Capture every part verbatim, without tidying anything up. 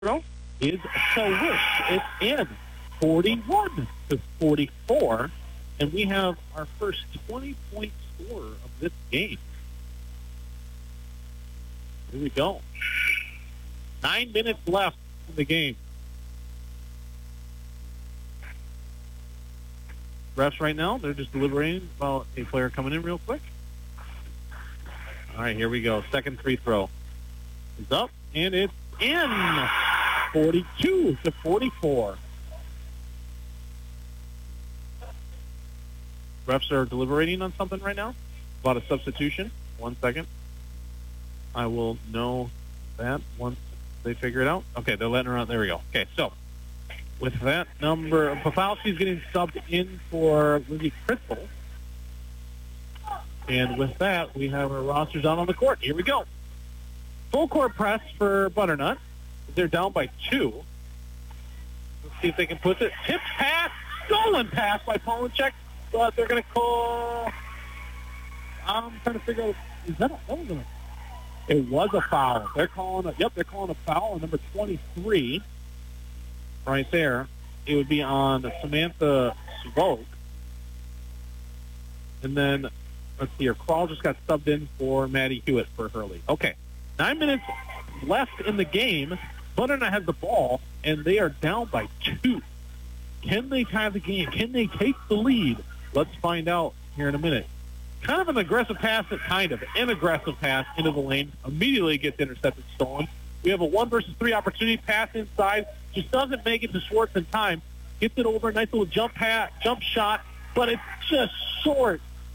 throw is Swish. It's in forty-one to forty-four, and we have our first twenty-point scorer of this game. Here we go. Nine minutes left in the game. Refs right now, they're just deliberating about a player coming in real quick. All right, here we go. Second free throw is up, and it's in. forty-two to forty-four. Refs are deliberating on something right now about a substitution. One second. I will know that once they figure it out. Okay, they're letting her out. There we go. Okay, so with that number, Pafalski's getting subbed in for Lindsay Crystal. And with that, we have our rosters out on the court. Here we go. Full court press for Butternut. They're down by two. Let's see if they can put it. Tip pass, stolen pass by Polachek, but they're going to call. I'm trying to figure out. Is that a, that was a, it was a foul. They're calling a, yep, they're calling a foul on number twenty-three. Right there. It would be on Samantha Svoke. And then, let's see here. Crawl just got subbed in for Maddie Hewitt for Hurley. Okay. Nine minutes left in the game. Butternut has the ball, and they are down by two. Can they tie the game? Can they take the lead? Let's find out here in a minute. Kind of an aggressive pass, kind of an aggressive pass into the lane. Immediately gets intercepted, stolen. We have a one versus three opportunity. Pass inside. Just doesn't make it to Schwartz in time. Gets it over. Nice little jump pass, jump shot, but it's just short.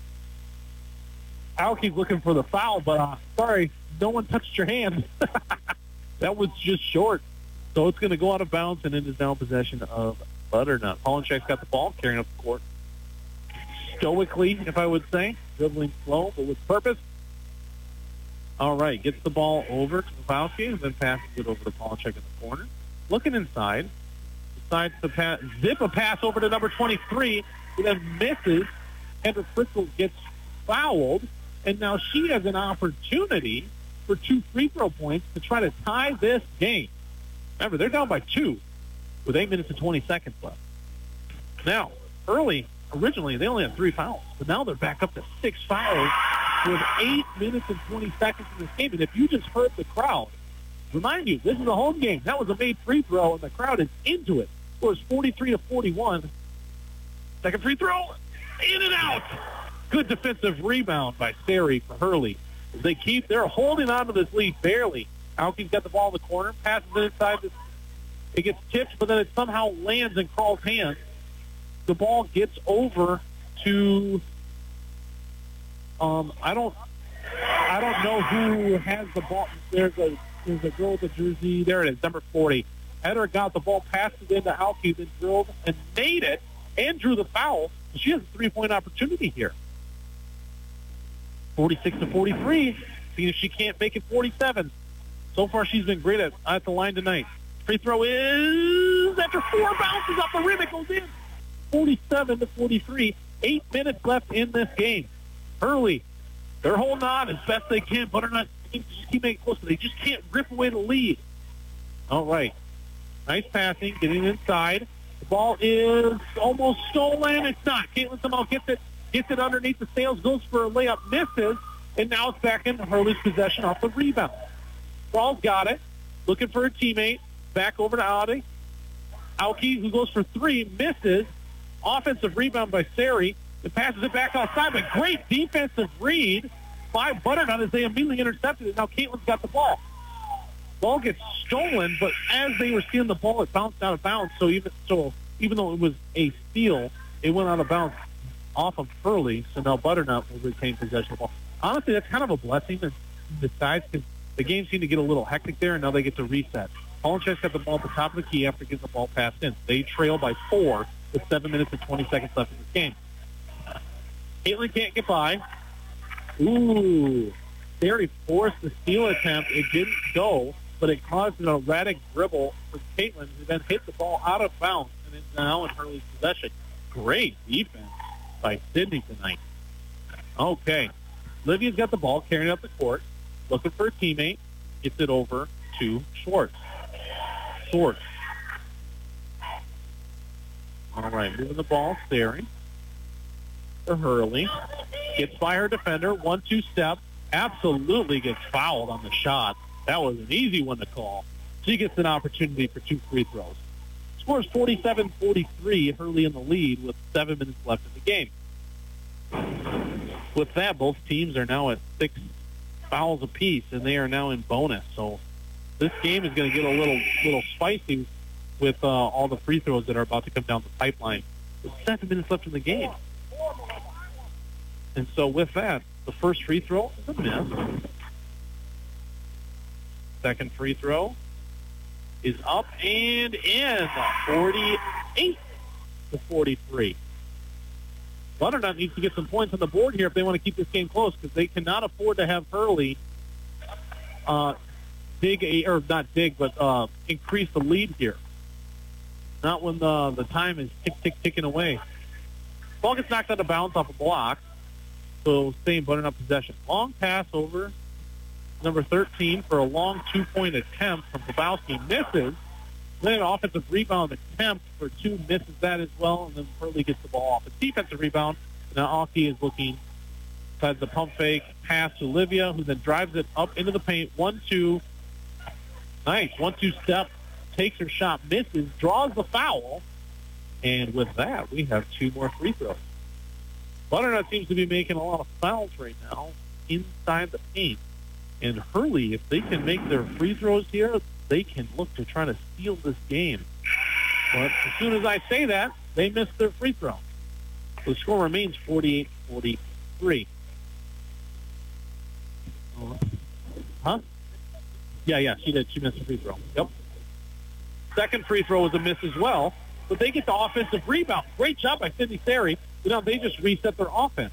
Alkie's looking for the foul, but uh, sorry, no one touched your hand. That was just short. So it's going to go out of bounds, and it is now in possession of Butternut. Polachek's got the ball, carrying up the court. Stoically, if I would say. Dribbling slow, but with purpose. All right, gets the ball over to Pafalski, and then passes it over to Polachek in the corner. Looking inside. Decides to pass, zip a pass over to number twenty-three, who then misses. Kendra Crystal gets fouled, and now she has an opportunity for two free throw points to try to tie this game. Remember, they're down by two with eight minutes and twenty seconds left. Now, early, originally, they only had three fouls, but now they're back up to six fouls with eight minutes and twenty seconds in this game. And if you just heard the crowd, remind you, this is a home game. That was a made free throw, and the crowd is into it. It was forty-three to forty-one. Second free throw, in and out. Good defensive rebound by Sari for Hurley. They keep, they're holding on to this lead barely. Alkie's got the ball in the corner, passes it inside. It gets tipped, but then it somehow lands in Crawl's hands. The ball gets over to, um, I don't, I don't know who has the ball. There's a, there's a girl with a jersey. There it is, number forty. Header got the ball, passed it into Alkie, then drilled and made it, and drew the foul. She has a three-point opportunity here. forty-six to forty-three. See if she can't make it forty-seven. So far, she's been great at, at the line tonight. Free throw is after four bounces off the rim. It goes in. forty-seven to forty-three. Eight minutes left in this game. Hurley, they're holding on as best they can. Butternut just keep making it close. They just can't rip away the lead. All right. Nice passing, getting inside. The ball is almost stolen. It's not. Caitlin somehow gets it. Gets it underneath the sails, goes for a layup, misses, and now it's back in Hurley's possession off the rebound. Crawl's got it, looking for a teammate, back over to Audi. Alkie, who goes for three, misses. Offensive rebound by Sari. It passes it back outside, but great defensive read by Butternut as they immediately intercepted it. Now Caitlin's got the ball. Ball gets stolen, but as they were stealing the ball, it bounced out of bounds. So even so, even though it was a steal, it went out of bounds off of Hurley, so now Butternut will retain possession of the ball. Honestly, that's kind of a blessing in disguise because the game seemed to get a little hectic there, and now they get to reset. Polachek's got the ball at the top of the key after getting the ball passed in. They trail by four with seven minutes and twenty seconds left in this game. Caitlin can't get by. Ooh. Sari forced the steal attempt. It didn't go, but it caused an erratic dribble for Caitlin, who then hit the ball out of bounds, and it's now in Hurley's possession. Great defense by Sydney tonight. Okay. Livia's got the ball, carrying up the court, looking for a teammate, gets it over to Schwartz. sorts. All right, moving the ball, Sari to Hurley. Gets by her defender, one two step. Absolutely gets fouled on the shot. That was an easy one to call. She gets an opportunity for two free throws. Score is forty-seven forty-three, Hurley in the lead with seven minutes left in the game. With that, both teams are now at six fouls apiece, and they are now in bonus. So this game is going to get a little little spicy with uh, all the free throws that are about to come down the pipeline. With seven minutes left in the game. And so with that, the first free throw is a miss. Second free throw is up and in, forty-eight to forty-three. Butternut needs to get some points on the board here if they want to keep this game close, because they cannot afford to have Hurley uh, dig a, or not dig, but uh, increase the lead here. Not when the the time is tick tick ticking away. Ball gets knocked out of bounds off a block, so stay in Butternut possession. Long pass over number thirteen for a long two-point attempt from Grabowski. Misses. Then an offensive rebound attempt for two, misses that as well, and then Hurley gets the ball off. A defensive rebound. Now Aki is looking inside the pump fake pass to Olivia, who then drives it up into the paint. One, two. Nice. One, two step. Takes her shot, misses, draws the foul. And with that, we have two more free throws. Butternut seems to be making a lot of fouls right now inside the paint. And Hurley, if they can make their free throws here, they can look to try to steal this game. But as soon as I say that, they miss their free throw. The score remains forty-eight forty-three. Huh? Yeah, yeah, she did. She missed a free throw. Yep. Second free throw was a miss as well, but they get the offensive rebound. Great job by Sydney Sari. You know, they just reset their offense.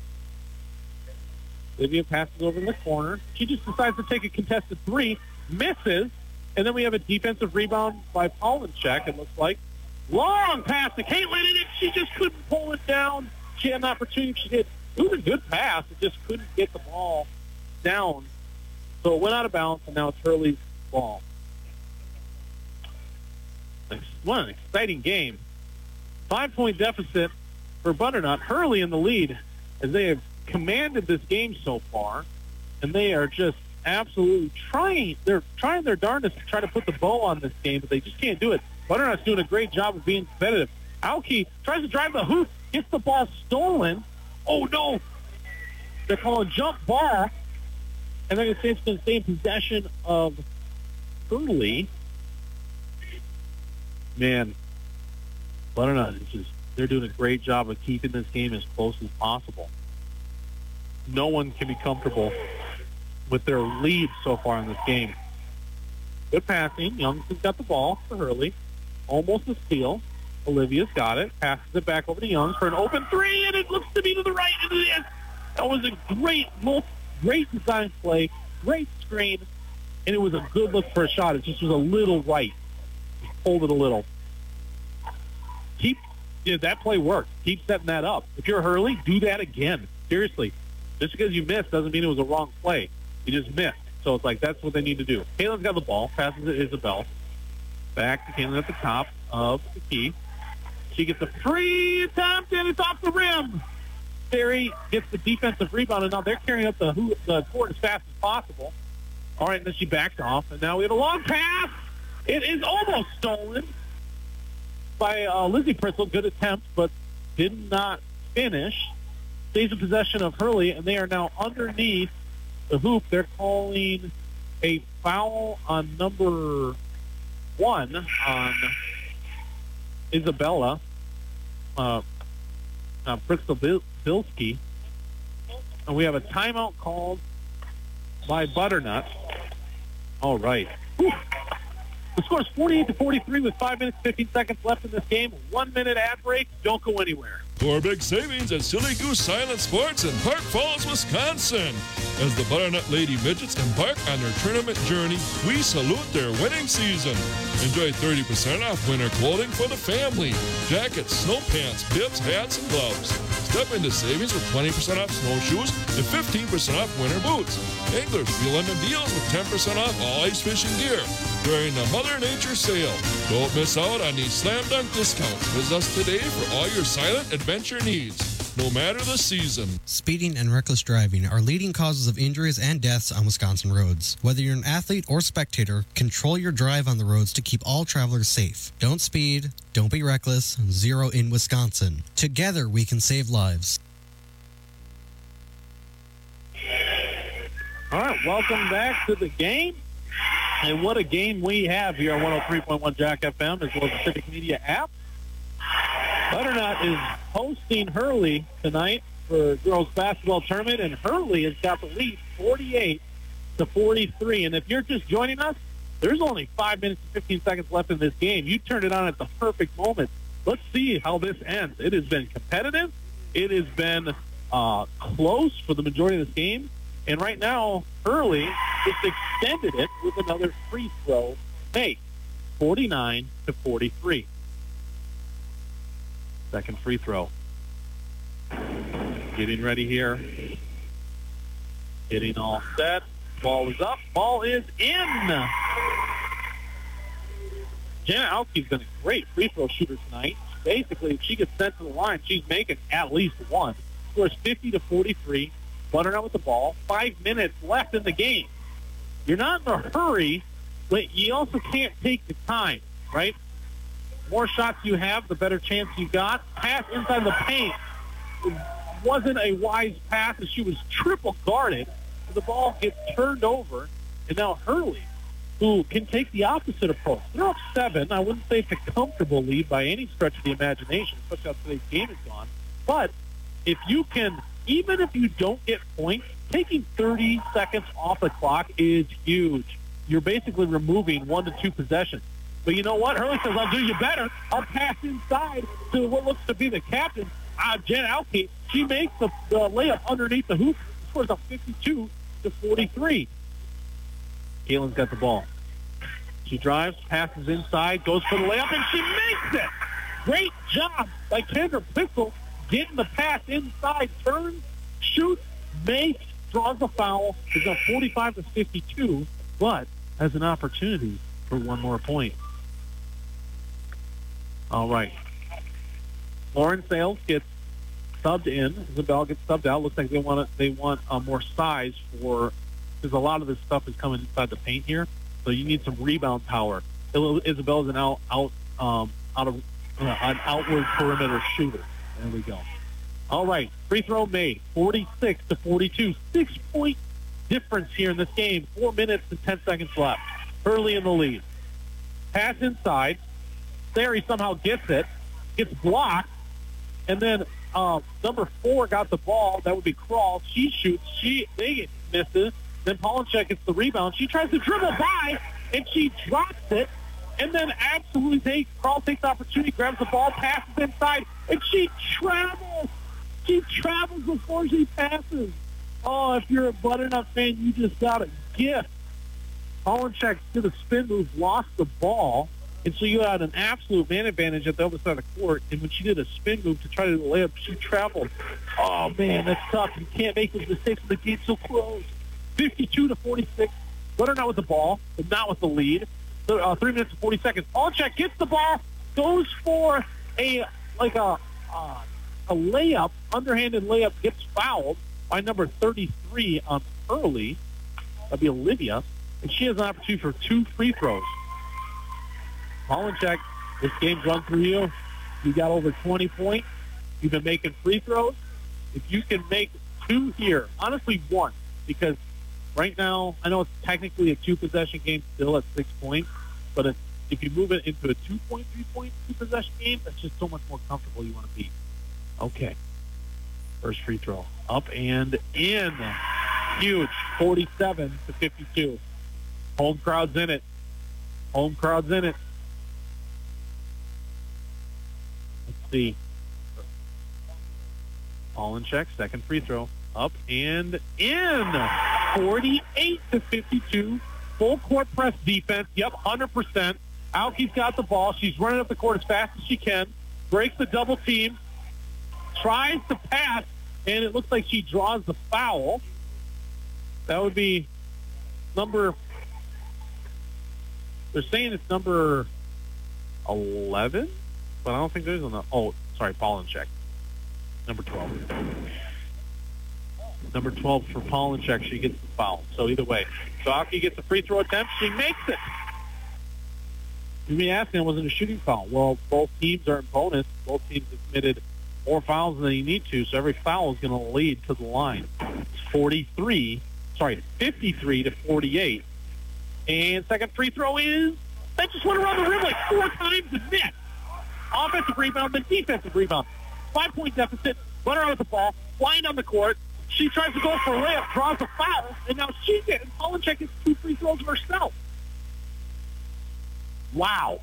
Olivia passes over in the corner. She just decides to take a contested three, misses, and then we have a defensive rebound by Paulinchek, it looks like. Long pass to Caitlin, and she just couldn't pull it down. She had an opportunity. She did. It was a good pass. It just couldn't get the ball down. So it went out of bounds, and now it's Hurley's ball. What an exciting game. Five-point deficit for Butternut. Hurley in the lead as they have commanded this game so far, and they are just absolutely trying. They're trying their darndest to try to put the bow on this game, but they just can't do it. Butternut's doing a great job of being competitive. Aoki tries to drive the hoop, gets the ball stolen. Oh, no. They're calling jump ball, and they're going to say it's going to stay in possession of Hurley. Man, Butternut is just, they're doing a great job of keeping this game as close as possible. No one can be comfortable with their lead so far in this game. Good passing. Youngson's got the ball for Hurley. Almost a steal. Olivia's got it. Passes it back over to Youngs for an open three, and it looks to be to the right. And it is. That was a great look, great design play, great screen, and it was a good look for a shot. It just was a little right. Just pulled it a little. Keep, yeah, that play worked. Keep setting that up. If you're Hurley, do that again. Seriously. Just because you missed doesn't mean it was a wrong play. You just missed. So it's like that's what they need to do. Caitlin's got the ball. Passes it to Isabel. Back to Caitlin at the top of the key. She gets a free attempt, and it's off the rim. Sari gets the defensive rebound, and now they're carrying up the, the court as fast as possible. All right, and then she backed off, and now we have a long pass. It is almost stolen by uh, Lizzie Pritzel. Good attempt, but did not finish. Stays in possession of Hurley, and they are now underneath the hoop. They're calling a foul on number one on Isabella, uh, uh, Pritzel-Bilski. And we have a timeout called by Butternut. All right. Whew. The score is forty-eight to forty-three with five minutes, fifteen seconds left in this game. One minute ad break. Don't go anywhere. For big savings at Silly Goose Silent Sports in Park Falls, Wisconsin. As the Butternut Lady Midgets embark on their tournament journey, we salute their winning season. Enjoy thirty percent off winter clothing for the family. Jackets, snow pants, bibs, hats, and gloves. Step into savings with twenty percent off snowshoes and fifteen percent off winter boots. Anglers, we lemon deals with ten percent off all ice fishing gear during the Mother Nature sale. Don't miss out on these slam dunk discounts. Visit us today for all your silent adventure needs, no matter the season. Speeding and reckless driving are leading causes of injuries and deaths on Wisconsin roads. Whether you're an athlete or spectator, control your drive on the roads to keep all travelers safe. Don't speed, don't be reckless, zero in Wisconsin. Together we can save lives. All right, welcome back to the game. And what a game we have here on one oh three point one Jack F M as well as the Civic Media app. Butternut is hosting Hurley tonight for girls basketball tournament, and Hurley has got the lead forty-eight to forty-three. And if you're just joining us, there's only five minutes and fifteen seconds left in this game. You turned it on at the perfect moment. Let's see how this ends. It has been competitive. It has been uh, close for the majority of this game. And right now, Hurley just extended it with another free throw make, forty-nine to forty-three. Second free throw. Getting ready here. Getting all set. Ball is up. Ball is in. Jenna Alke's been a great free throw shooter tonight. Basically, if she gets sent to the line, she's making at least one. Scores fifty to forty-three. Butternut with the ball. Five minutes left in the game. You're not in a hurry, but you also can't take the time, right? More shots you have, the better chance you got. Pass inside the paint. It wasn't a wise pass as she was triple guarded. The ball gets turned over, and now Hurley, who can take the opposite approach. They're up seven. I wouldn't say it's a comfortable lead by any stretch of the imagination, especially how today's game is gone. But if you can, even if you don't get points, taking thirty seconds off the clock is huge. You're basically removing one to two possessions. But you know what? Hurley says, I'll do you better. I'll pass inside to what looks to be the captain, uh, Jen Alke. She makes the, the layup underneath the hoop. Scores a fifty-two to forty-three. Kalen's got the ball. She drives, passes inside, goes for the layup, and she makes it. Great job by Kendra Pixel getting the pass inside, turns, shoots, makes, draws the foul. It's a forty-five to fifty-two, but has an opportunity for one more point. All right. Lauren Sales gets subbed in. Isabel gets subbed out. Looks like they want to, they want uh, more size for, because a lot of this stuff is coming inside the paint here. So you need some rebound power. Isabel's an out out um, out of uh, an outward perimeter shooter. There we go. All right, free throw made. forty-six to forty-two. Six point difference here in this game. Four minutes and ten seconds left. Early in the lead. Pass inside. Sari somehow gets it. Gets blocked. And then uh, number four got the ball. That would be Crawl. She shoots. She they misses. Then Polonchek gets the rebound. She tries to dribble by, and she drops it. And then absolutely takes, Crawl takes the opportunity, grabs the ball, passes inside, and she travels. She travels before she passes. Oh, if you're a Butternut fan, you just got a gift. Polonchek did a spin move, lost the ball, and so you had an absolute man advantage at the other side of the court. And when she did a spin move to try to do the layup, she traveled. Oh, man, that's tough. You can't make those mistakes when the game's so close. fifty-two to forty-six. Butternut with the ball, but not with the lead. So, uh, three minutes and forty seconds. Polonchek gets the ball, goes for a like a uh, a layup, underhanded layup, gets fouled by number thirty-three on Early. That'd be Olivia, and she has an opportunity for two free throws. Polonchek, this game's run through you. You got over twenty points. You've been making free throws. If you can make two here, honestly one, because right now, I know it's technically a two-possession game still at six points, but if, if you move it into a two-point, three-point, two-possession game, that's just so much more comfortable you want to be. Okay. First free throw. Up and in. Huge. forty-seven to fifty-two. Home crowd's in it. Home crowd's in it. Let's see. Polonchek, second free throw. Up and in. forty-eight to fifty-two. Full court press defense. Yep, one hundred percent. Alke's got the ball. She's running up the court as fast as she can. Breaks the double team. tries to pass, and it looks like she draws the foul. That would be number, they're saying it's number eleven, but I don't think there's enough. Oh, sorry, Pollincheck. Number twelve. Number twelve for Pollincheck. She gets the foul. So either way, Zalki gets a free throw attempt. She makes it. You'd be asking, it wasn't a shooting foul. Well, both teams are in bonus. Both teams have committed more fouls than you need to, so every foul is going to lead to the line. It's forty-three, sorry, fifty-three to forty-eight. And second free throw is, that just went around the rim like four times and missed. Offensive rebound, then defensive rebound. Five-point deficit, run her out with the ball, flying down the court. She tries to go for a layup, draws a foul, and now she gets, Pollincheck gets two free throws herself. Wow.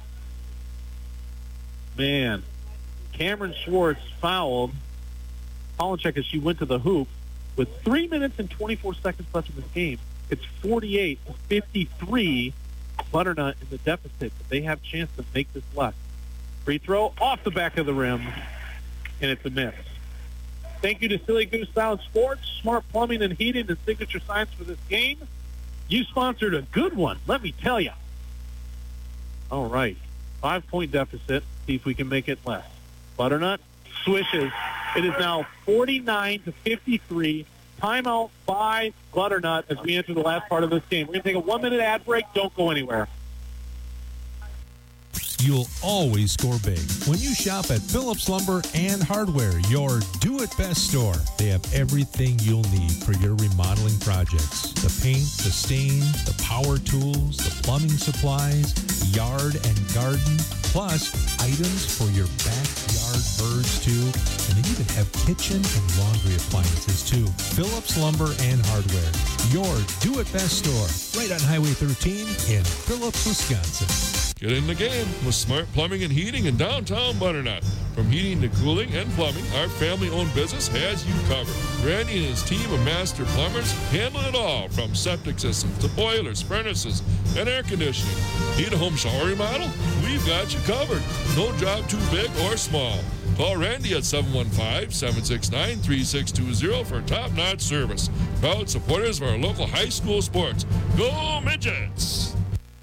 Man. Cameron Schwartz fouled Pollincheck as she went to the hoop. With three minutes and twenty-four seconds left in this game, it's forty-eight to fifty-three. Butternut in the deficit, but they have a chance to make this left. Free throw off the back of the rim, and it's a miss. Thank you to Silly Goose Sound Sports, Smart Plumbing and Heating, and Signature Signs for this game. You sponsored a good one, let me tell you. All right, five-point deficit. See if we can make it less. Butternut swishes. It is now forty-nine to fifty-three. Timeout by Butternut as we enter the last part of this game. We're going to take a one-minute ad break. Don't go anywhere. You'll always score big when you shop at Phillips Lumber and Hardware, your do-it-best store. They have everything you'll need for your remodeling projects. The paint, the stain, the power tools, the plumbing supplies, yard and garden, plus items for your backyard birds too. And they even have kitchen and laundry appliances too. Phillips Lumber and Hardware, your do-it-best store, right on Highway thirteen in Phillips, Wisconsin. Get in the game with Smart Plumbing and Heating in downtown Butternut. From heating to cooling and plumbing, our family-owned business has you covered. Randy and his team of master plumbers handle it all, from septic systems to boilers, furnaces, and air conditioning. Need a home shower remodel? We've got you covered. No job too big or small. Call Randy at seven one five, seven six nine, three six two zero for top-notch service. Proud supporters of our local high school sports. Go Midgets!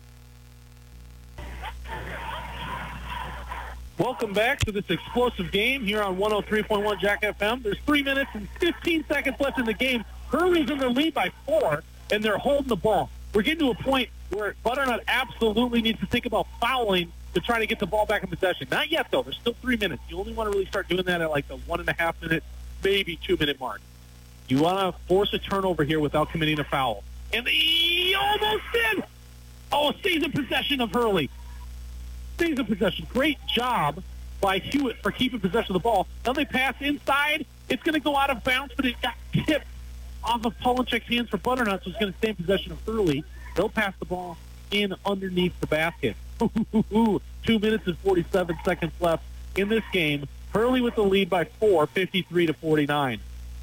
Welcome back to this explosive game here on one oh three point one Jack F M. There's three minutes and fifteen seconds left in the game. Hurley's in the lead by four, and they're holding the ball. We're getting to a point where Butternut absolutely needs to think about fouling to try to get the ball back in possession. Not yet, though. There's still three minutes. You only want to really start doing that at like the one and a half minute, maybe two minute mark. You want to force a turnover here without committing a foul. And he almost did. Oh, stays in possession of Hurley. Stays in possession. Great job by Hewitt for keeping possession of the ball. Now they pass inside. It's going to go out of bounds, but it got tipped off of Pollincheck's hands for Butternut, so it's going to stay in possession of Hurley. They'll pass the ball in underneath the basket. Two minutes and forty-seven seconds left in this game. Hurley with the lead by four, fifty-three to forty-nine.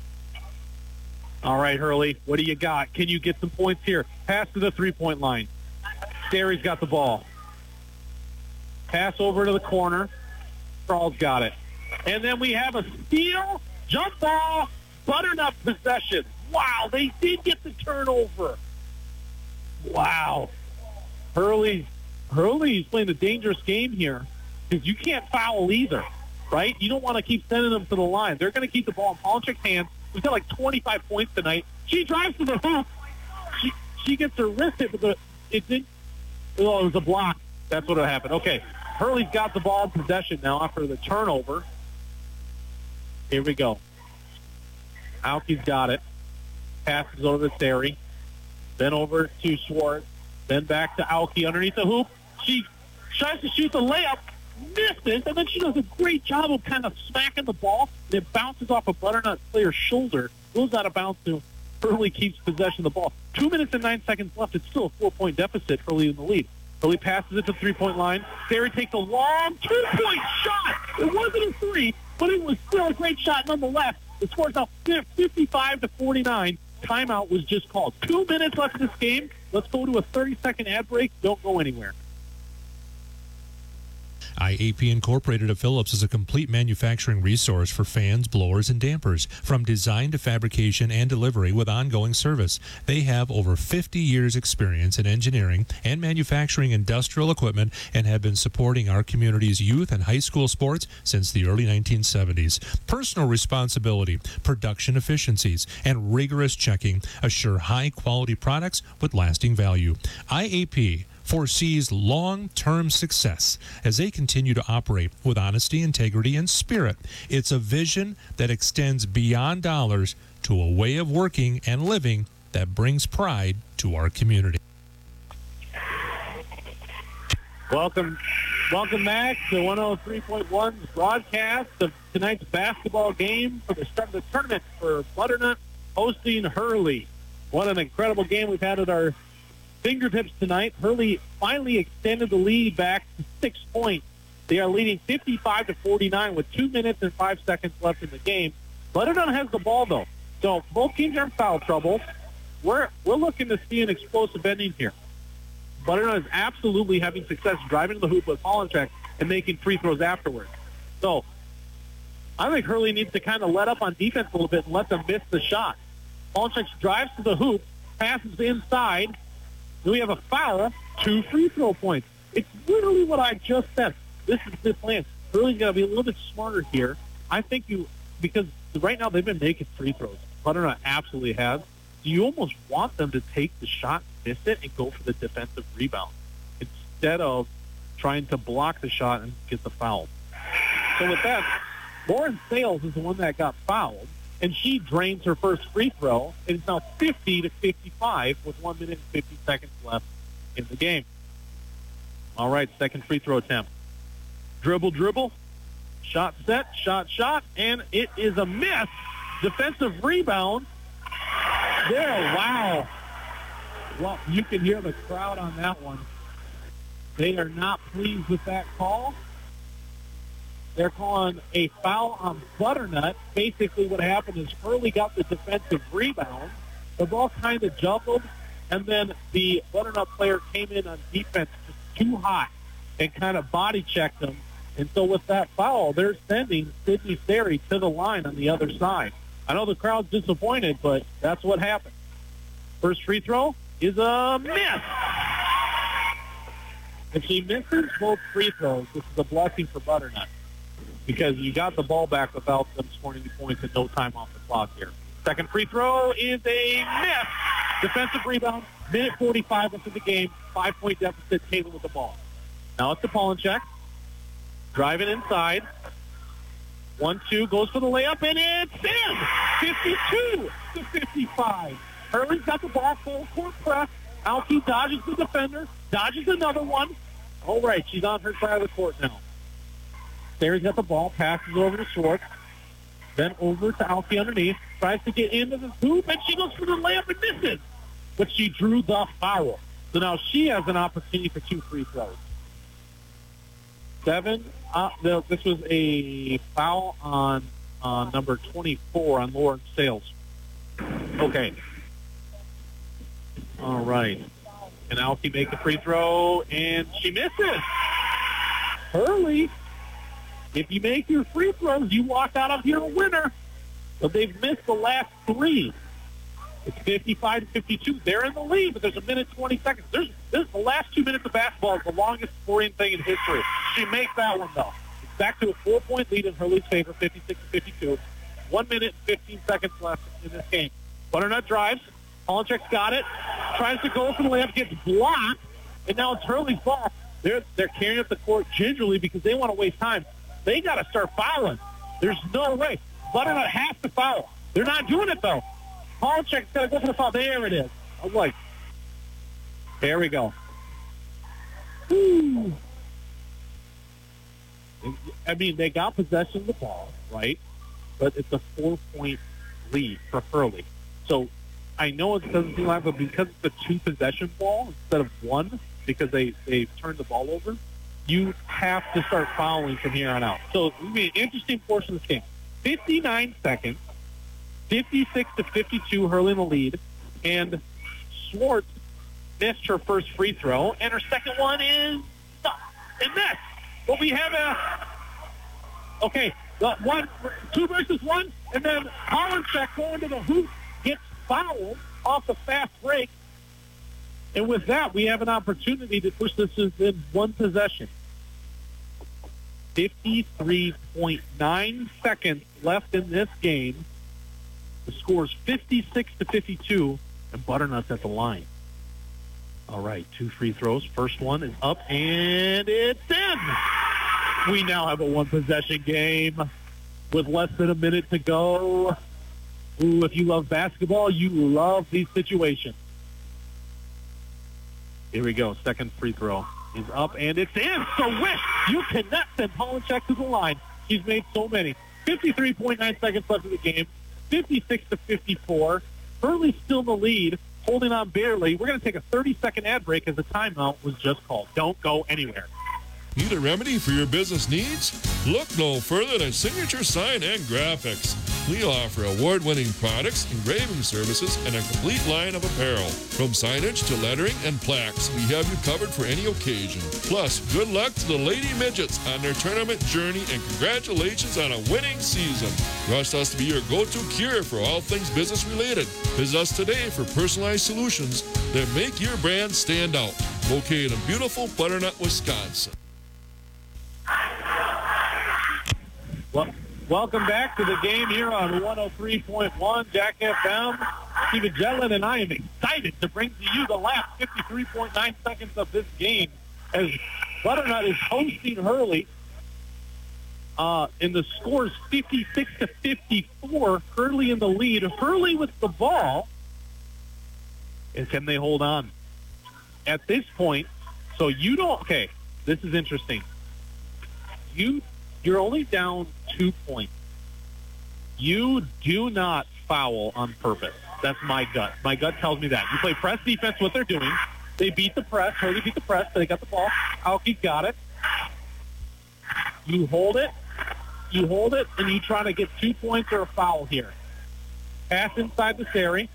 All right, Hurley, what do you got? Can you get some points here? Pass to the three-point line. Sterry's got the ball. Pass over to the corner. Charles got it. And then we have a steal, jump ball, Butternut possession. Wow, they did get the turnover. Wow. Hurley, Hurley's playing a dangerous game here because you can't foul either, right? You don't want to keep sending them to the line. They're going to keep the ball in Pollincheck's hands. We've got like twenty-five points tonight. She drives to the hoop. She, she gets her wrist hit, but the, it didn't. Oh, it was a block. That's what happened. Okay. Hurley's got the ball in possession now after the turnover. Here we go. Alke's got it. Passes over to Terry. Then over to Schwartz. Then back to Alke underneath the hoop. She tries to shoot the layup. Misses. And then she does a great job of kind of smacking the ball. And it bounces off a Butternut player's shoulder. Goes out of bounds to Hurley keeps possession of the ball. Two minutes and nine seconds left. It's still a four-point deficit. Hurley in the lead. Hurley passes it to the three-point line. Terry takes a long two-point shot. It wasn't a three, but it was still a great shot nonetheless. The score's now fifty-five to forty-nine. Timeout was just called. Two minutes left in this game. Let's go to a thirty-second ad break. Don't go anywhere. I A P Incorporated of Phillips is a complete manufacturing resource for fans, blowers, and dampers, from design to fabrication and delivery with ongoing service. They have over fifty years experience in engineering and manufacturing industrial equipment and have been supporting our community's youth and high school sports since the early nineteen seventies. Personal responsibility, production efficiencies, and rigorous checking assure high-quality products with lasting value. I A P foresees long-term success as they continue to operate with honesty, integrity, and spirit. It's a vision that extends beyond dollars to a way of working and living that brings pride to our community. Welcome, welcome back to one oh three point one's broadcast of tonight's basketball game for the start of the tournament for Butternut hosting Hurley. What an incredible game we've had at our fingertips tonight. Hurley finally extended the lead back to six points. They are leading fifty-five to forty-nine with two minutes and five seconds left in the game. Butternut has the ball, though. So both teams are in foul trouble. We're, we're looking to see an explosive ending here. Butternut is absolutely having success driving to the hoop with Holenchek and making free throws afterwards. So I think Hurley needs to kind of let up on defense a little bit and let them miss the shot. Holenchek drives to the hoop, passes inside. Then we have a foul, two free throw points. It's literally what I just said. This is the plan. Hurley's got to be a little bit smarter here. I think you, because right now they've been making free throws. Butternut absolutely has. You almost want them to take the shot, miss it, and go for the defensive rebound instead of trying to block the shot and get the foul. So with that, Lauren Sales is the one that got fouled, and she drains her first free throw. And it's now fifty to fifty-five with one minute and fifty seconds left in the game. All right, second free throw attempt. Dribble, dribble, shot set, shot, shot, and it is a miss. Defensive rebound. There, wow. Well, you can hear the crowd on that one. They are not pleased with that call. They're calling a foul on Butternut. Basically what happened is Hurley got the defensive rebound. The ball kind of jumbled, and then the Butternut player came in on defense just too high and kind of body checked them. And so with that foul, they're sending Sydney Sari to the line on the other side. I know the crowd's disappointed, but that's what happened. First free throw is a miss. If she misses both free throws, this is a blessing for Butternut because you got the ball back without them scoring any points and no time off the clock here. Second free throw is a miss. Defensive rebound, minute forty-five into the game, five-point deficit, Taylor with the ball. Now it's to Holenchek. Driving inside. One two goes for the layup, and it's in! fifty-two to fifty-five. Hurley's got the ball, full court press. Alki dodges the defender, dodges another one. All right, she's on her side of the court now. Sari's got the ball, passes over to Schwartz. Then over to Alki underneath. Tries to get into the hoop, and she goes for the layup and misses. But she drew the foul. So now she has an opportunity for two free throws. Seven. Uh, no, this was a foul on uh, number twenty-four on Lauren Sales. Okay. All right. And Alki make the free throw, and she misses. Hurley, if you make your free throws, you walk out of here a winner. But they've missed the last three. It's fifty-five to fifty-two. They're in the lead, but there's a minute twenty seconds. There's, there's the last two minutes of basketball is the longest scoring thing in history. She makes that one, though. It's back to a four-point lead in Hurley's favor, fifty-six to fifty-two. One minute and fifteen seconds left in this game. Butternut drives. Holenchek's got it. Tries to go for the layup, gets blocked, and now it's Hurley's ball. They're, they're carrying up the court gingerly because they want to waste time. They got to start fouling. There's no way. Butternut has to foul. They're not doing it, though. Holenchek's got to go for the foul. There it is. I was like, there we go. Woo. I mean, they got possession of the ball, right? But it's a four-point lead for Hurley. So I know it doesn't seem like, but because it's a two-possession ball instead of one, because they, they've turned the ball over, you have to start fouling from here on out. So it's going to be an interesting portion of this game. fifty-nine seconds, fifty-six to fifty-two, Hurley in the lead, and Schwartz missed her first free throw, and her second one is a miss. but we have a, okay, the one, two versus one, and then Hollencheck going to the hoop gets fouled off the fast break. And with that, we have an opportunity to push this in one possession. fifty-three point nine seconds left in this game. The score is fifty-six to fifty-two, and Butternut's at the line. All right, two free throws. First one is up, and it's in. We now have a one-possession game with less than a minute to go. Ooh, if you love basketball, you love these situations. Here we go. Second free throw is up, and it's in. So Wish, you cannot send Hollencheck to the line. He's made so many. fifty-three point nine seconds left in the game. fifty-six to fifty-four. Hurley's still in the lead, holding on barely. We're going to take a thirty-second ad break as the timeout was just called. Don't go anywhere. Need a remedy for your business needs? Look no further than Signature Sign and Graphics. We offer award-winning products, engraving services, and a complete line of apparel. From signage to lettering and plaques, we have you covered for any occasion. Plus, good luck to the Lady Midgets on their tournament journey, and congratulations on a winning season. Trust us to be your go-to cure for all things business-related. Visit us today for personalized solutions that make your brand stand out. Located in beautiful Butternut, Wisconsin. Well, welcome back to the game here on one oh three point one Jack F M. Steven Jetlin and I am excited to bring to you the last fifty-three point nine seconds of this game as Butternut is hosting Hurley. Uh, and the score is fifty-six to fifty-four. Hurley in the lead. Hurley with the ball. And can they hold on? At this point, so you don't, okay, this is interesting. You, you're only down two points. You do not foul on purpose. That's my gut. My gut tells me that. You play press defense, what they're doing. They beat the press. Hurley beat the press. They got the ball. Alki got it. You hold it. You hold it, and you try to get two points or a foul here. Pass inside the Sari.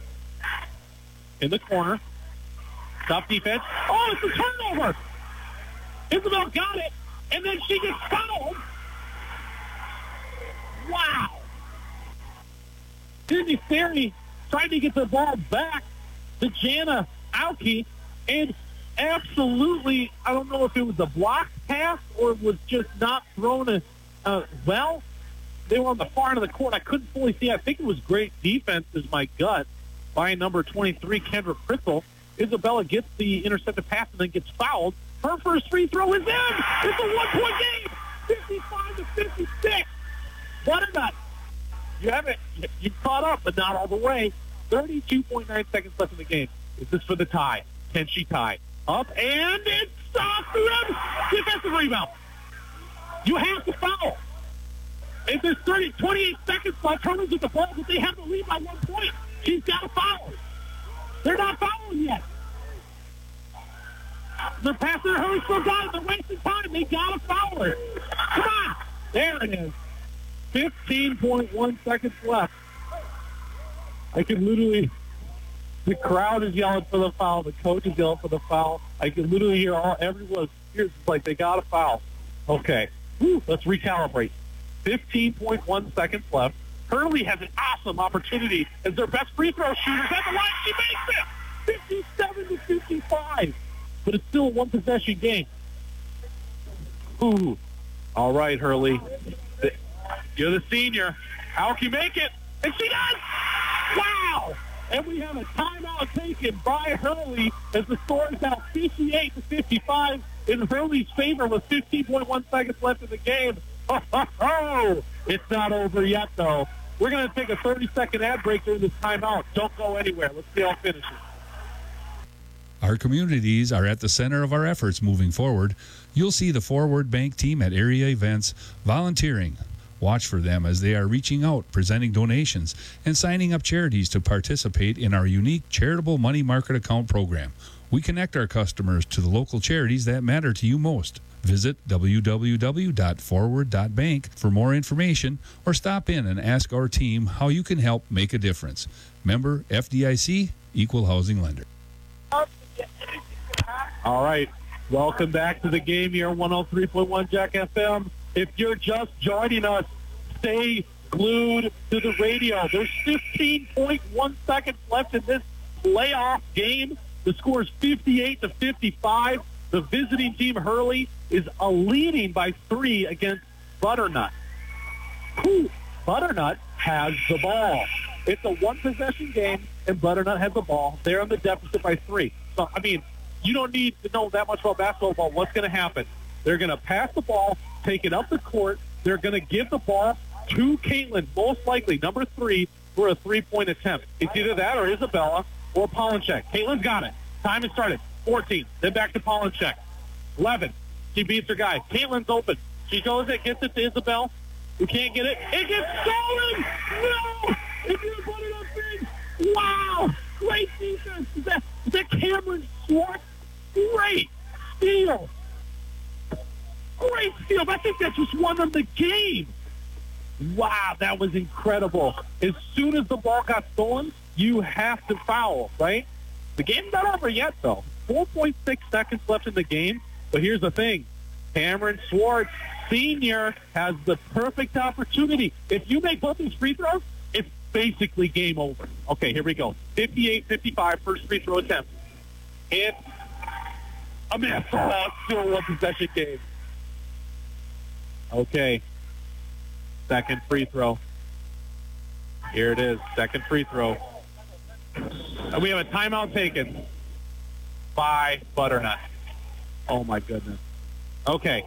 In the corner. Tough defense. Oh, it's a turnover. Isabel got it, and then she gets fouled. Wow. Disney Sari tried to get the ball back to Jana Alki, and absolutely, I don't know if it was a block pass or it was just not thrown a, uh, well. They were on the far end of the court. I couldn't fully see. I think it was great defense is my gut by number twenty-three, Kendra Crystal. Isabella gets the intercepted pass and then gets fouled. Her first free throw is in. It's a one-point game, fifty-five to fifty-six. Butternut, you haven't, you caught up, but not all the way. thirty-two point nine seconds left in the game. Is this for the tie? Can she tie? Up, and it's off the rim. Defensive rebound. You have to foul. If there's thirty, twenty-eight seconds left, Hurley's with the ball, but they have the lead by one point. She's got to foul. They're not fouling yet. They're passing her. Hurley still got it. They're wasting time. They got to foul her. Come on. There it is. fifteen point one seconds left. I can literally, the crowd is yelling for the foul. The coach is yelling for the foul. I can literally hear all, everyone here. It's like they got a foul. Okay. Whew, let's recalibrate. fifteen point one seconds left. Hurley has an awesome opportunity as their best free throw shooter. At the line, she makes it. fifty-seven to fifty-five. But it's still a one-possession game. Ooh. All right, Hurley. You're the senior. How can you make it? And she does! Wow! And we have a timeout taken by Hurley as the score is now fifty-eight to fifty-five in Hurley's favor with fifteen point one seconds left in the game. Oh, oh, oh. It's not over yet, though. We're going to take a thirty-second ad break during this timeout. Don't go anywhere. Let's see how it finishes. Our communities are at the center of our efforts moving forward. You'll see the Forward Bank team at area events volunteering. Watch for them as they are reaching out, presenting donations, and signing up charities to participate in our unique charitable money market account program. We connect our customers to the local charities that matter to you most. Visit w w w dot forward dot bank for more information or stop in and ask our team how you can help make a difference. Member F D I C, Equal Housing Lender. All right. Welcome back to the game here, one oh three point one Jack F M. If you're just joining us, stay glued to the radio. There's fifteen point one seconds left in this playoff game. The score is fifty-eight to fifty-five. The visiting team, Hurley, is a leading by three against Butternut. Whew. Butternut has the ball. It's a one-possession game, and Butternut has the ball. They're in the deficit by three. So, I mean, you don't need to know that much about basketball about what's going to happen. They're going to pass the ball, take it up the court. They're going to give the ball to Caitlin, most likely, number three, for a three-point attempt. It's either that or Isabella or Polonchek. Caitlin's got it. Time has started. fourteen. Then back to Polonchek. eleven. She beats her guy. Caitlin's open. She goes it, gets it to Isabel. Who can't get it. It gets stolen! No! It didn't put it up big. Wow! Great defense. Is that, is that Cameron Schwartz? Great steal. Great steal. I think that just won them the game. Wow, that was incredible. As soon as the ball got stolen, you have to foul, right? The game's not over yet, though. four point six seconds left in the game. But here's the thing. Cameron Schwartz, senior, has the perfect opportunity. If you make both these free throws, it's basically game over. Okay, here we go. fifty-eight fifty-five, first free throw attempt. And I mean, that's all still one possession game. Okay. Second free throw. Here it is. Second free throw. And we have a timeout taken by Butternut. Oh, my goodness. Okay.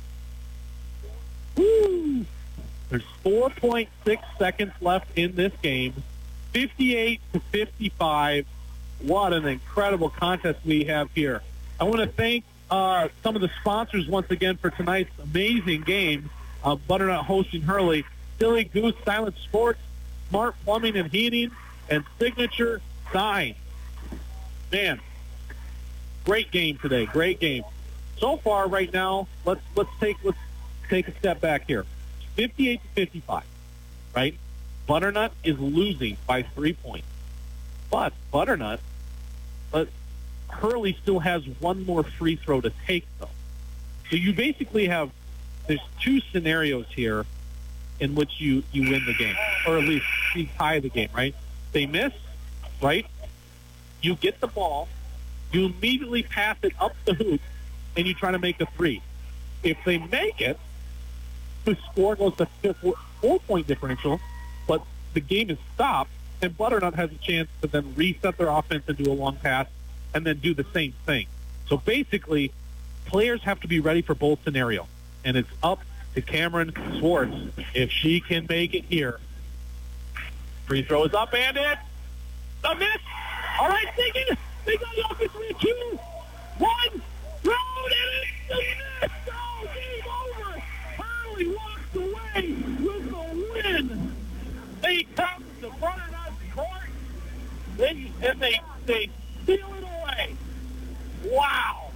Woo! There's four point six seconds left in this game. fifty-eight to fifty-five. What an incredible contest we have here. I want to thank uh, some of the sponsors once again for tonight's amazing game. Uh, Butternut hosting Hurley. Silly Goose Silent Sports, Smart Plumbing and Heating, and Signature Sign. Man, great game today. Great game. So far, right now, let's let's take let's take a step back here. fifty-eight to fifty-five, right? Butternut is losing by three points, but Butternut, but Hurley still has one more free throw to take, though. So you basically have there's two scenarios here in which you you win the game, or at least you tie the game, right? They miss, right? You get the ball, you immediately pass it up the hoop, and you try to make a three. If they make it, the score goes to four, four-point differential, but the game is stopped, and Butternut has a chance to then reset their offense and do a long pass and then do the same thing. So basically, players have to be ready for both scenarios, and it's up to Cameron Schwartz if she can make it here. Free throw is up, and it's a miss. All right, they can, they got the offense with two, one, throw, and it's a miss. Oh, game over. Hurley walks away with the win. They come to Butternut's court, they, and they, they steal it away. Wow.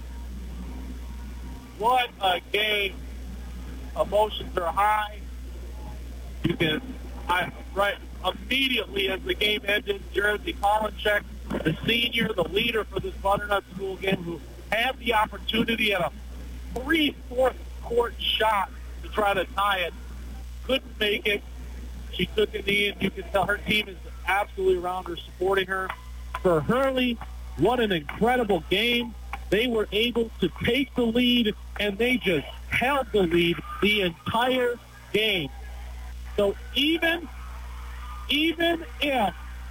What a game. Emotions are high. You can, I, right, immediately as the game ended, Jersey Polonchek, the senior, the leader for this Butternut school game, who had the opportunity at a three-fourth court shot to try to tie it, couldn't make it. She took a knee, and you can tell her team is absolutely around her, supporting her. For Hurley, what an incredible game. They were able to take the lead, and they just held the lead the entire game. So even, even if,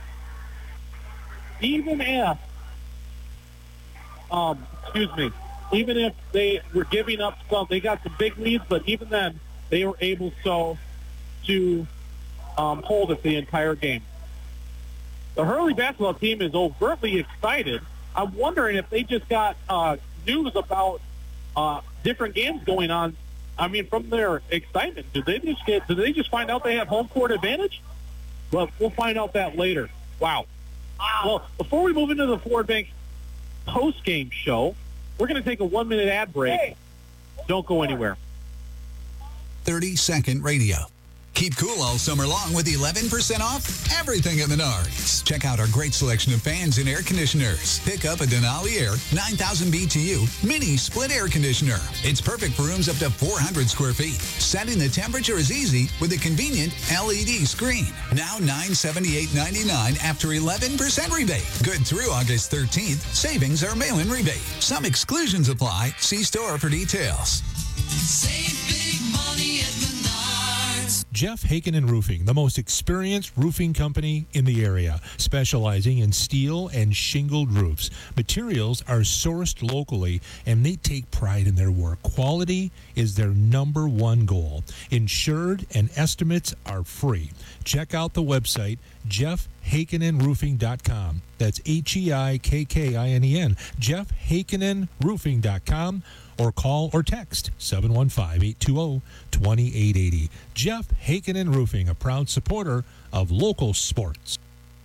even if, um, excuse me, even if they were giving up some, they got some big leads, but even then, they were able so to um, hold it the entire game. The Hurley basketball team is overtly excited. I'm wondering if they just got uh, news about uh, different games going on. I mean, from their excitement, did they just get? Did they just find out they have home court advantage? Well, we'll find out that later. Wow. Well, before we move into the Ford Bank post-game show, we're going to take a one-minute ad break. Don't go anywhere. thirty-second radio. Keep cool all summer long with eleven percent off everything at Menards. Check out our great selection of fans and air conditioners. Pick up a Denali Air nine thousand B T U mini split air conditioner. It's perfect for rooms up to four hundred square feet. Setting the temperature is easy with a convenient L E D screen. Now nine hundred seventy-eight ninety-nine after eleven percent rebate. Good through August thirteenth. Savings are mail-in rebate. Some exclusions apply. See store for details. Save big money at Menards. Jeff Hakenin Roofing, the most experienced roofing company in the area, specializing in steel and shingled roofs. Materials are sourced locally, and they take pride in their work. Quality is their number one goal. Insured and estimates are free. Check out the website, jeff hakenin roofing dot com. That's H E I K K I N E N, jeff hakenin roofing dot com. Or call or text seven one five, eight two zero, two eight eight zero. Jeff Hakenin Roofing, a proud supporter of local sports.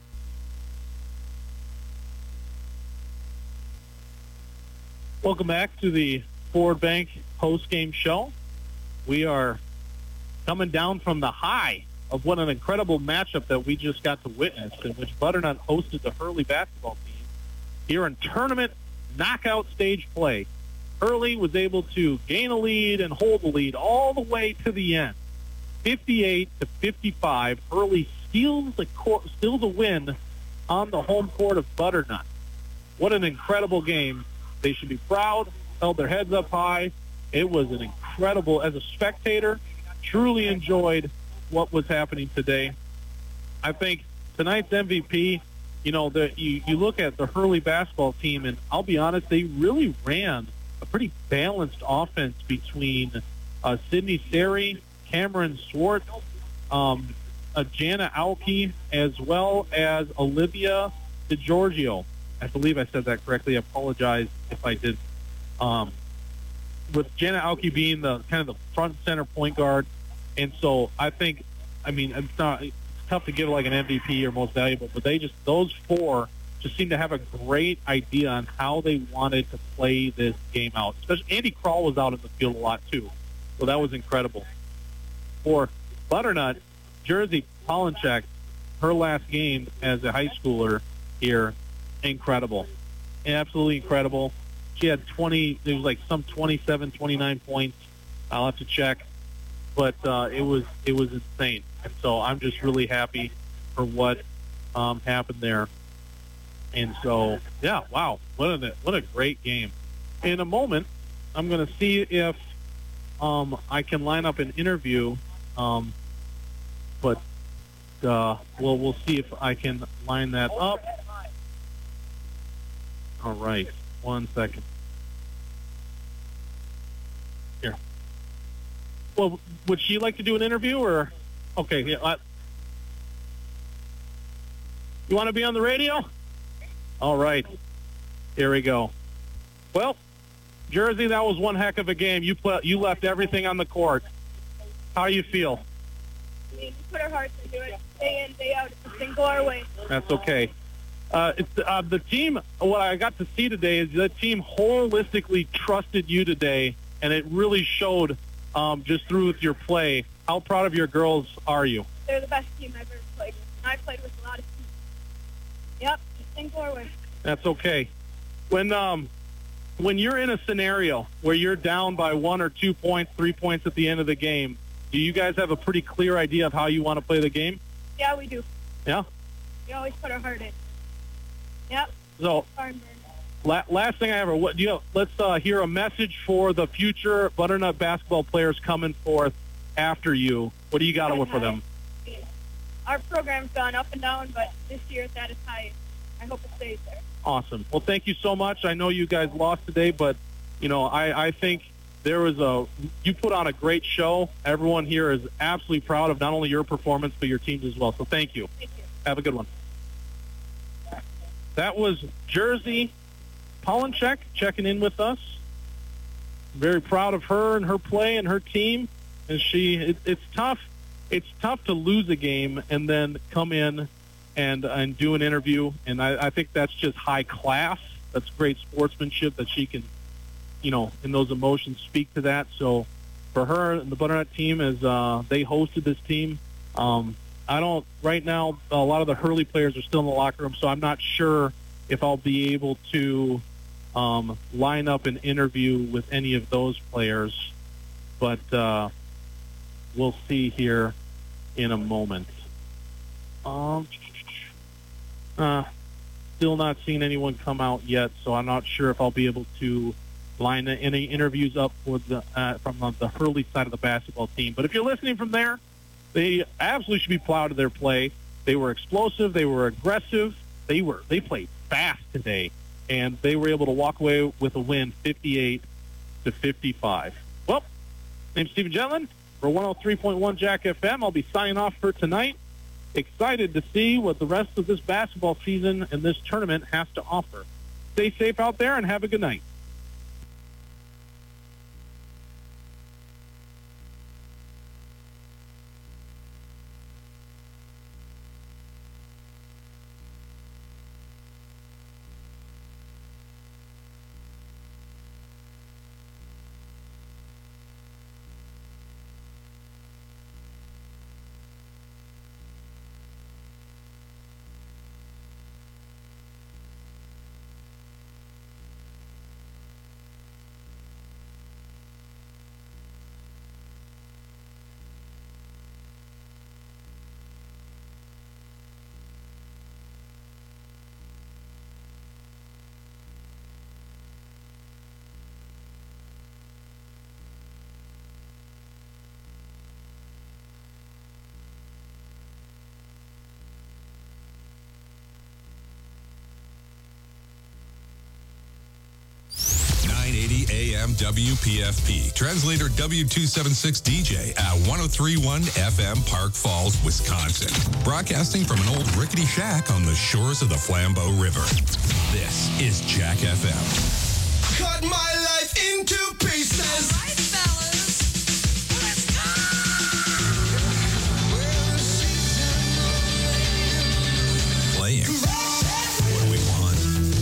Welcome back to the Ford Bank post-game show. We are coming down from the high of what an incredible matchup that we just got to witness, in which Butternut hosted the Hurley basketball team here in tournament knockout stage play. Hurley was able to gain a lead and hold the lead all the way to the end. fifty-eight to fifty-five, Hurley steals the court, steals a win on the home court of Butternut. What an incredible game. They should be proud, held their heads up high. It was an incredible, as a spectator, truly enjoyed what was happening today. I think tonight's M V P, you know, the, you, you look at the Hurley basketball team, and I'll be honest, they really ran a pretty balanced offense between uh, Sydney Seri, Cameron Swart, um, uh, Jana Aoki, as well as Olivia DiGiorgio. I believe I said that correctly. I apologize if I did. Um, with Jana Aoki being the kind of the front center point guard, and so I think, I mean, it's not it's tough to give like an M V P or most valuable, but they just those four just seemed to have a great idea on how they wanted to play this game out. Especially Andy Kroll was out in the field a lot too, so that was incredible. For Butternut, Jersey Polinchek, her last game as a high schooler here, incredible, absolutely incredible. She had twenty, it was like some twenty-seven, twenty-nine points. I'll have to check, but uh, it was it was insane. And so I'm just really happy for what um, happened there. And so, yeah, wow, what a what a great game. In a moment, I'm going to see if um, I can line up an interview, um, but uh, we'll we'll see if I can line that up. All right, one second. Here. Well, would she like to do an interview, or okay? Yeah, uh, you want to be on the radio? All right, here we go. Well, Jersey, that was one heck of a game. You play, you left everything on the court. How do you feel? I mean, we put our hearts into it, day in, day out. It didn't go our way. That's okay. Uh, it's, uh, the team, what I got to see today is the team holistically trusted you today, and it really showed um, just through with your play. How proud of your girls are you? They're the best team I've ever played with, and I played with a lot of teams. Yep, just didn't go our way. That's okay. When um, when you're in a scenario where you're down by one or two points, three points at the end of the game, do you guys have a pretty clear idea of how you want to play the game? Yeah, we do. Yeah? We always put our heart in. Yep. So, la- last thing I ever, what do you have, let's uh, hear a message for the future Butternut basketball players coming forth after you. What do you got for them? Our program's gone up and down, but this year it's at its highest. I hope it stays there. Awesome. Well, thank you so much. I know you guys lost today, but, you know, I, I think there was a, you put on a great show. Everyone here is absolutely proud of not only your performance, but your teams as well. So thank you. Thank you. Have a good one. That was Jersey Polinchek checking in with us. Very proud of her and her play and her team. And she, it, it's tough. It's tough to lose a game and then come in and and do an interview. And I, I think that's just high class. That's great sportsmanship that she can, you know, in those emotions speak to that. So for her and the Butternut team as uh, they hosted this team. Um, I don't right now. A lot of the Hurley players are still in the locker room, so I'm not sure if I'll be able to um, line up an interview with any of those players. But uh, we'll see here in a moment. Um, uh, still not seeing anyone come out yet, so I'm not sure if I'll be able to line any interviews up for the uh, from the, the Hurley side of the basketball team. But if you're listening from there, they absolutely should be proud of their play. They were explosive. They were aggressive. They were they played fast today, and they were able to walk away with a win, fifty-eight to fifty-five. Well, name's Stephen Jetland for one oh three point one Jack F M. I'll be signing off for tonight. Excited to see what the rest of this basketball season and this tournament has to offer. Stay safe out there and have a good night. nine eighty A M W P F P. Translator W two seventy-six D J at one oh three point one F M, Park Falls, Wisconsin. Broadcasting from an old rickety shack on the shores of the Flambeau River. This is Jack F M. Cut my life into pieces. All right, fellas. Let's go. Playing what we want.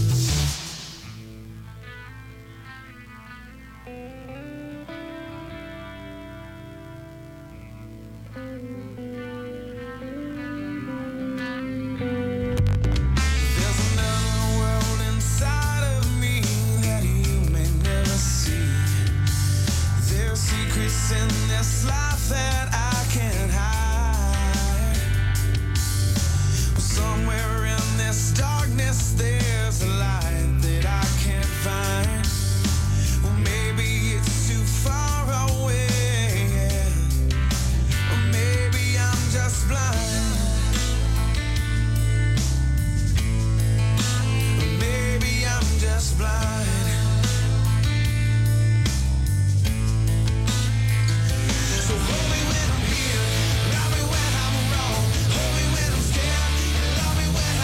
There's another world inside of me that you may never see. There's secrets in this life that I can't hide. Somewhere in this darkness there's a light that I can't find. Well, maybe it's too far away, or maybe I'm just blind. Maybe I'm just blind. So hold me when I'm here, love me when I'm wrong. Hold me when I'm scared, love me when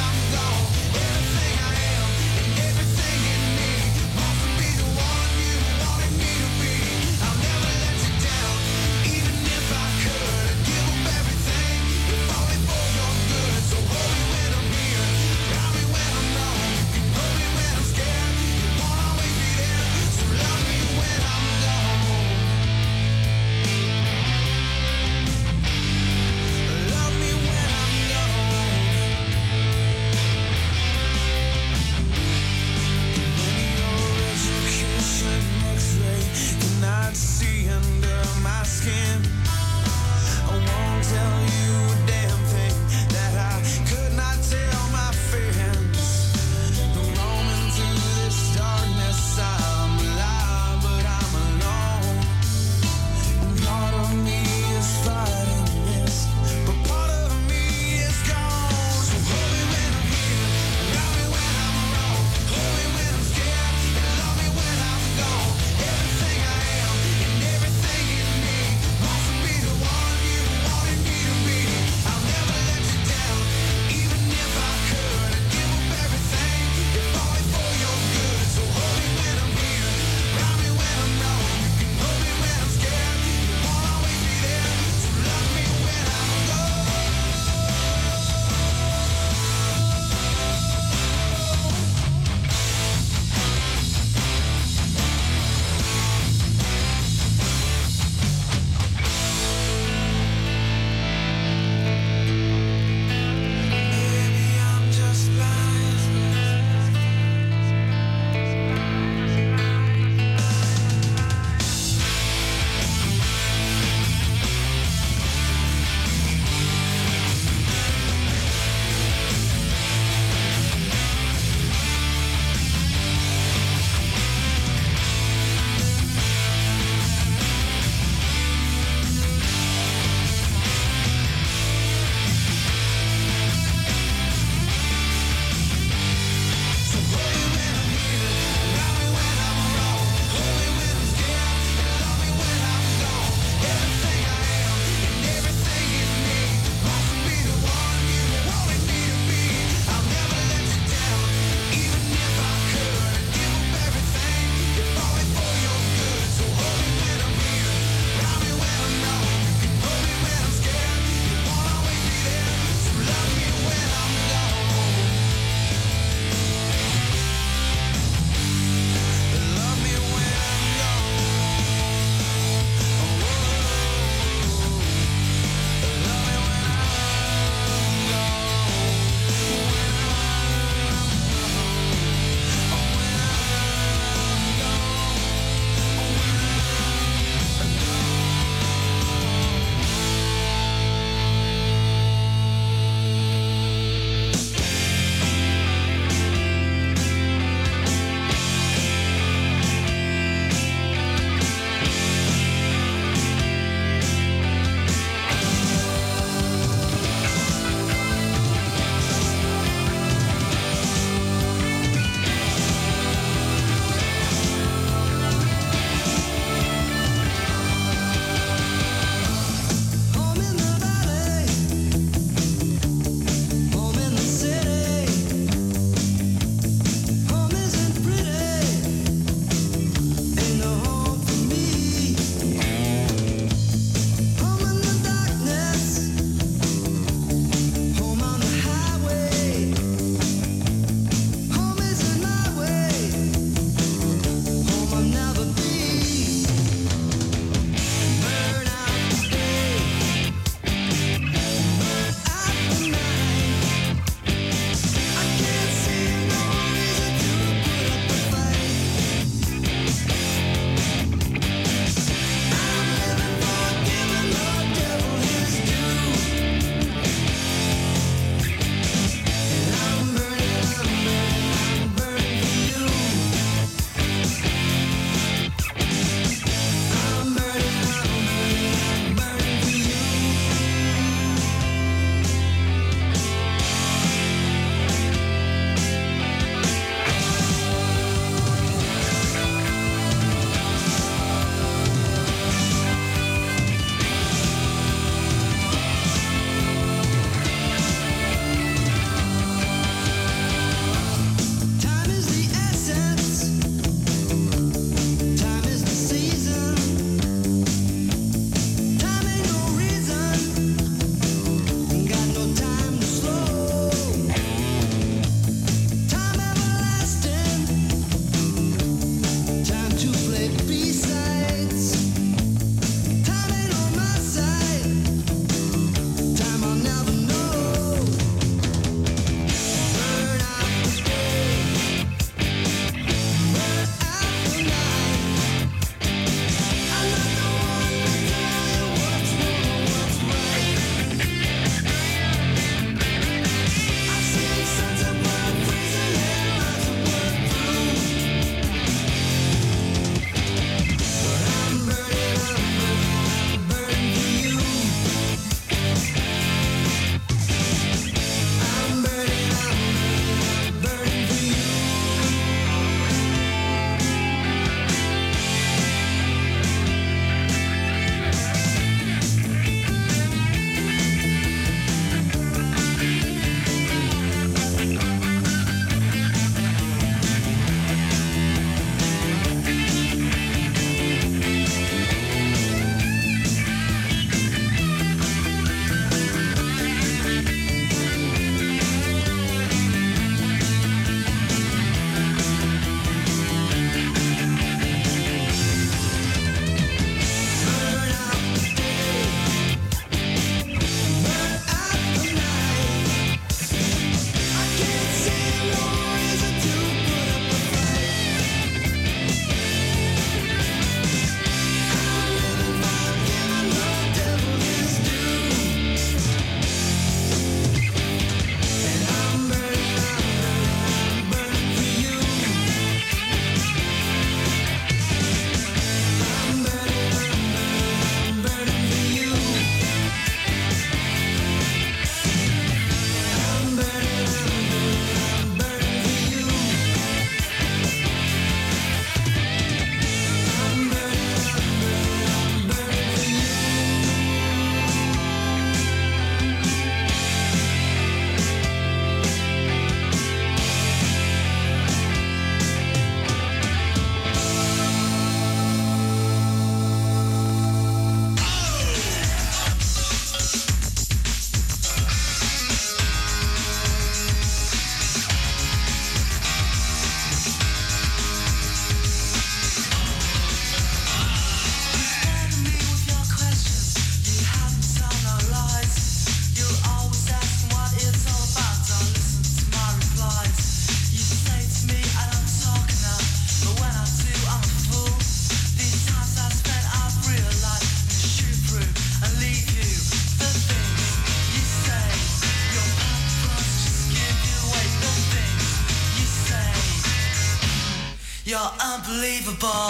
You're unbelievable.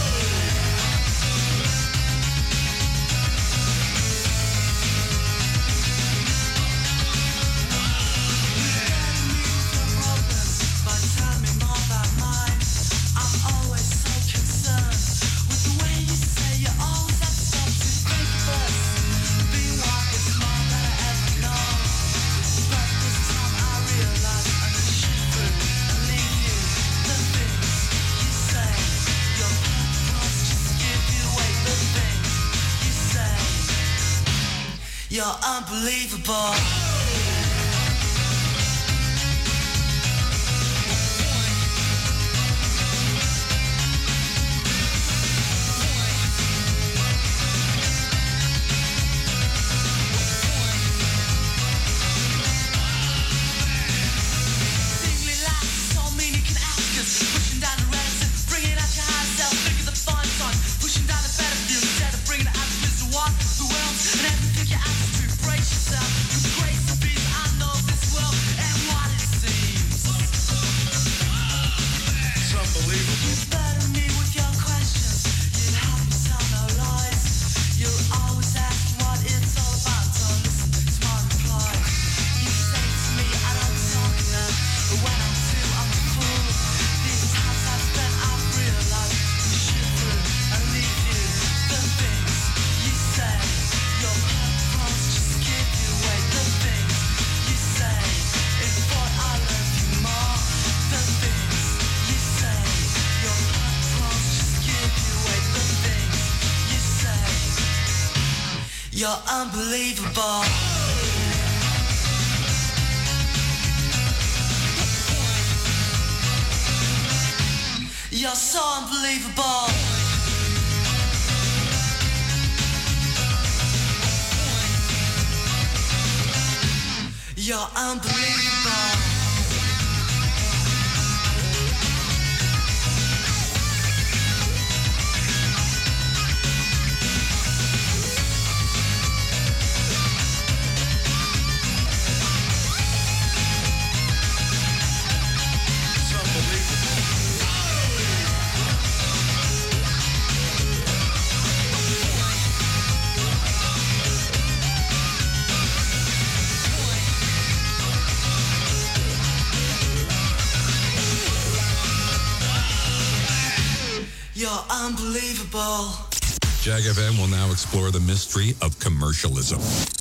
You're unbelievable. You're unbelievable. You're so unbelievable. You're unbelievable. You're unbelievable. Jag F M will now explore the mystery of commercialism.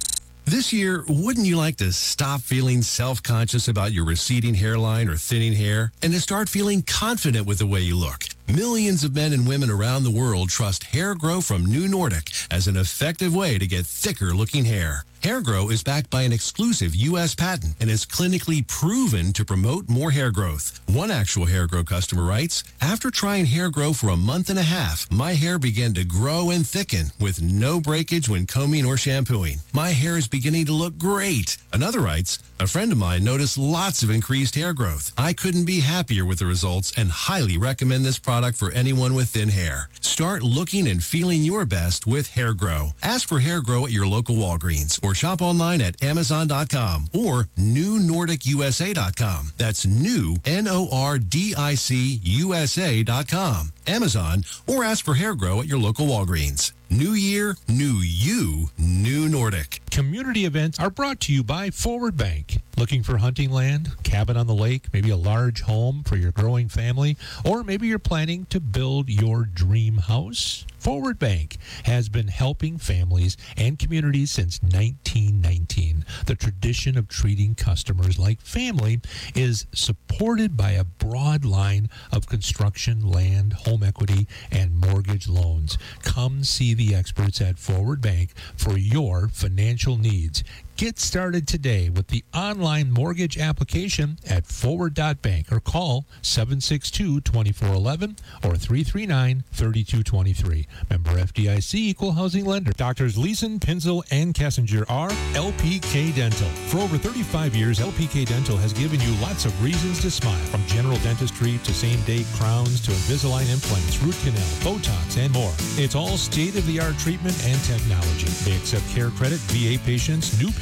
This year, wouldn't you like to stop feeling self-conscious about your receding hairline or thinning hair and to start feeling confident with the way you look? Millions of men and women around the world trust Hair Grow from New Nordic as an effective way to get thicker-looking hair. Hair Grow is backed by an exclusive U S patent and is clinically proven to promote more hair growth. One actual Hair Grow customer writes, "After trying Hair Grow for a month and a half, my hair began to grow and thicken with no breakage when combing or shampooing. My hair is beginning to look great." Another writes, "A friend of mine noticed lots of increased hair growth. I couldn't be happier with the results and highly recommend this product for anyone with thin hair." Start looking and feeling your best with Hair Grow. Ask for Hair Grow at your local Walgreens or shop online at amazon dot com or new nordic u s a dot com. That's new, N O R D I C U S A dot com. Amazon, or ask for Hair Grow at your local Walgreens. New year, new you, New Nordic. Community events are brought to you by Forward Bank. Looking for hunting land, cabin on the lake, maybe a large home for your growing family, or maybe you're planning to build your dream house? Forward Bank has been helping families and communities since nineteen nineteen. The tradition of treating customers like family is supported by a broad line of construction, land, home equity, and mortgage loans. Come see the experts at Forward Bank for your financial needs. Get started today with the online mortgage application at forward dot bank or call seven six two, two four one one or three three nine, three two two three. Member F D I C, Equal Housing Lender. Doctors Leeson, Pinzel, and Kessinger are L P K Dental. For over thirty-five years, L P K Dental has given you lots of reasons to smile. From general dentistry to same-day crowns to Invisalign implants, root canal, Botox, and more. It's all state-of-the-art treatment and technology. They accept care credit, V A patients, new patients,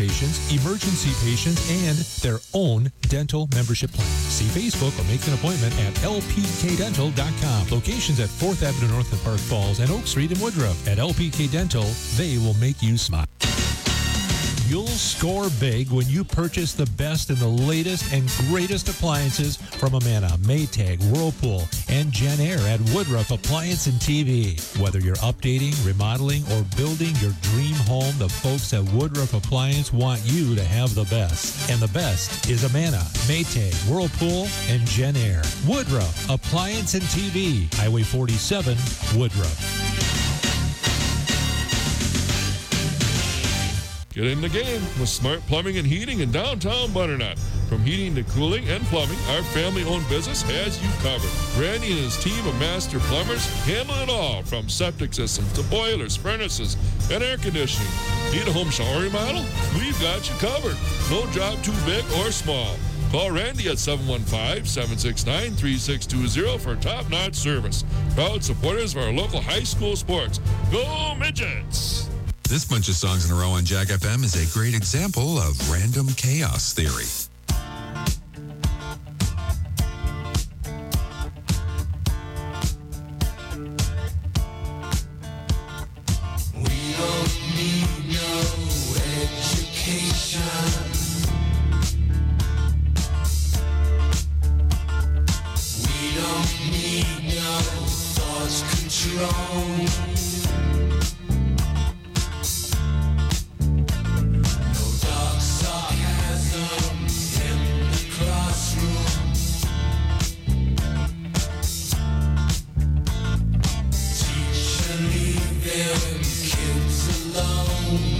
patients, emergency patients, and their own dental membership plan. See Facebook or make an appointment at L P K dental dot com. Locations at fourth Avenue North in Park Falls and Oak Street in Woodruff. At L P K Dental, they will make you smile. You'll score big when you purchase the best and the latest and greatest appliances from Amana, Maytag, Whirlpool, and Genair at Woodruff Appliance and T V. Whether you're updating, remodeling, or building your dream home, the folks at Woodruff Appliance want you to have the best. And the best is Amana, Maytag, Whirlpool, and Genair. Woodruff Appliance and T V, Highway forty-seven, Woodruff. Get in the game with Smart Plumbing and Heating in downtown Butternut. From heating to cooling and plumbing, our family-owned business has you covered. Randy and his team of master plumbers handle it all, from septic systems to boilers, furnaces, and air conditioning. Need a home shower remodel? We've got you covered. No job too big or small. Call Randy at seven one five, seven six nine, three six two zero for top-notch service. Proud supporters of our local high school sports. Go Midgets! This bunch of songs in a row on Jack F M is a great example of random chaos theory. We don't need no education. We don't need no thought control. Kids alone.